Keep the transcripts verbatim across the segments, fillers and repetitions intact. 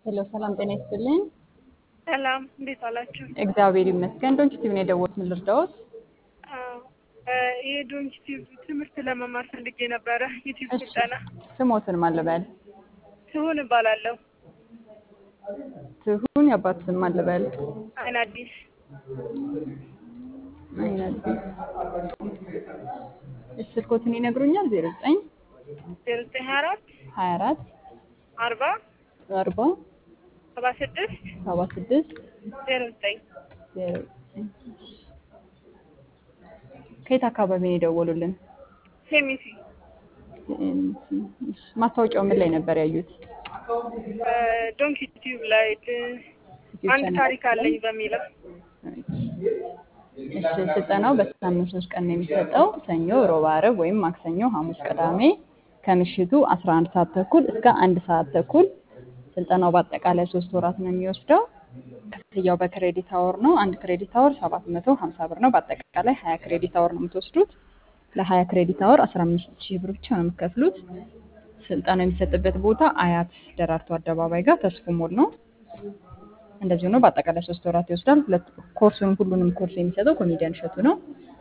ሄሎ ሰላም ጤና ይስጥልኝ። ሰላም እንዴት አላችሁ? እግዚአብሔር ይመስገን። ዶንኪ ቲቪ ነው የደወልኩት። ምን ልርዳዎት? አዎ የዶንኪ ቲቪ ትምህርት ለመማር ፈልጌ ነበረ። ዩቲዩብ እሺ ስልጠና። ስሞትን ማን ልበል? ትሁን እባላለሁ። ትሁን የአባት ስም ማን ልበል? አይን አዲስ። አይን አዲስ። እሺ ስልኮትን ይነግሩኛል? ዜሮ ዘጠኝ ዜሮ ዘጠኝ ሀያ አራት ሀያ አራት አርባ አርባ ሰባ ስድስት ሰባ ስድስት ዜሮ ዘጠኝ ዜሮ ዘጠኝ ከየት አካባቢ ነው የደወሉልን? ሴሚሲ እሺ ማስታወቂያው ምን ላይ ነበር ያዩት? ዶንኪ ቲቪ ላይ አንድ ታሪክ አለኝ በሚለው። እሺ ስልጠናው በሳምንት ሶስት ቀን ነው የሚሰጠው። ሰኞ፣ ሮብ፣ ዓርብ ወይም ማክሰኞ፣ ሐሙስ፣ ቅዳሜ ከምሽቱ አስራ አንድ ሰዓት ተኩል እስከ አንድ ሰዓት ተኩል። ስልጠናው በአጠቃላይ ሶስት ወራት ነው የሚወስደው። ክፍያው በክሬዲት አወር ነው። አንድ ክሬዲት አወር ሰባት መቶ ሀምሳ ብር ነው። በአጠቃላይ ሀያ ክሬዲት አወር ነው የምትወስዱት። ለሀያ ክሬዲት አወር አስራ አምስት ሺህ ብር ብቻ ነው የምትከፍሉት። ስልጠናው የሚሰጥበት ቦታ አያት ደራርቱ አደባባይ ጋር ተስፎ ሞል ነው። እንደዚህ ነው። በአጠቃላይ ሶስት ወራት ይወስዳል። ሁለት ኮርሱን ሁሉንም ኮርስ የሚሰጠው ኮሜዲያን እሸቱ ነው።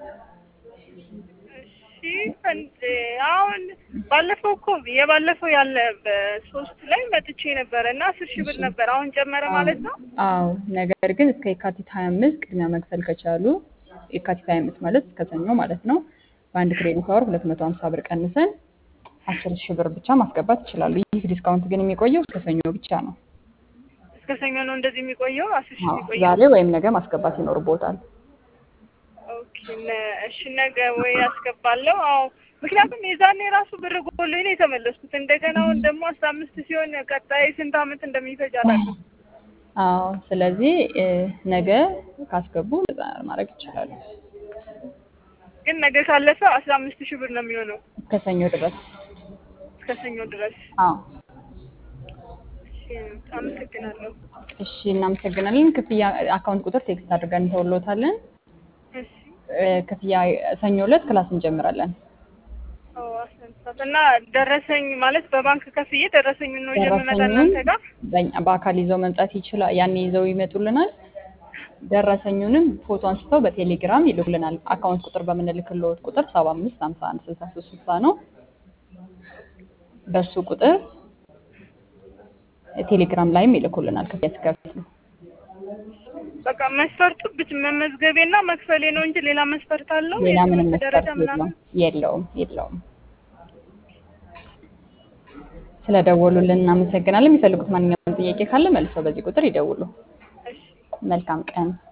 እሺ ፈንድ አሁን ባለፈው እኮ የባለፈው ያለ በሶስት ላይ መጥቼ ነበረ እና አስር ሺህ ብር ነበር። አሁን ጨመረ ማለት ነው? አዎ ነገር ግን እስከ የካቲት ሀያ አምስት ቅድሚያ መክፈል ከቻሉ የካቲት ሀያ አምስት ማለት እስከ ሰኞ ማለት ነው። በአንድ ክሬዲት አወር ሁለት መቶ ሀምሳ ብር ቀንሰን አስር ሺህ ብር ብቻ ማስገባት ይችላሉ። ይህ ዲስካውንት ግን የሚቆየው እስከ ሰኞ ብቻ ነው። እስከ ሰኞ ነው እንደዚህ የሚቆየው? አስር ሺህ አዎ የሚቆየው? ዛሬ ወይም ነገ ማስገባት ይኖርቦታል። ኦኬ እሺ ነገ ወይ አስገባለሁ። አዎ ምክንያቱም የዛኔ ራሱ ብር ጎሎኝ ነው የተመለስኩት። እንደገና አሁን ደግሞ አስራ አምስት ሲሆን ቀጣይ ስንት ዓመት እንደሚፈጅ አላውቅም። አዎ ስለዚህ ነገ ካስገቡ ማድረግ ይችላሉ። ግን ነገ ካለፈ አስራ አምስት ሺህ ብር ነው የሚሆነው እስከ ሰኞ ድረስ። እስከ ሰኞ ድረስ። አዎ እሺ አመሰግናለሁ። እሺ እናመሰግናለን። ክፍያ አካውንት ቁጥር ቴክስት አድርገን እንተውሎታለን። እሺ ክፍያ ሰኞ ዕለት ክላስ እንጀምራለን። አዎ አሰንሳት እና ደረሰኝ ማለት በባንክ ከፍዬ ደረሰኝ ነው ይዤ የምመጣ እናንተ ጋር? በአካል ይዘው መምጣት ይችላል። ያኔ ይዘው ይመጡልናል። ደረሰኙንም ፎቶ አንስተው በቴሌግራም ይልኩልናል። አካውንት ቁጥር በምንልክልዎት ቁጥር ሰባ አምስት ሃምሳ አንድ ስልሳ ሶስት ስልሳ ነው። በሱ ቁጥር ቴሌግራም ላይም ይልኩልናል ክፍያ ሲከፍሉ። በቃ መስፈርቱ ብቻ መመዝገቤና መክፈሌ ነው እንጂ ሌላ መስፈርት አለው? ሌላ ምንም መስፈርት ምናምን የለውም የለውም። ስለደወሉልን እናመሰግናለን። የሚፈልጉት ማንኛውም ጥያቄ ካለ መልሰው በዚህ ቁጥር ይደውሉ። መልካም ቀን።